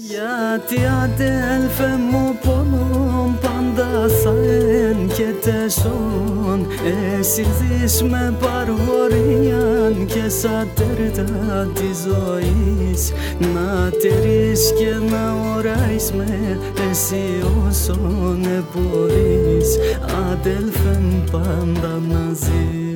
Γιατί αδέλφε μου πονών πάντα θα εν και τεσόν. Εσύ δεις με παρηγορίαν και σαν τέρτα της ζωής. Να τερείς και να οράεις με εσύ όσον μπορείς. Αδέλφεν πάντα να ζεις.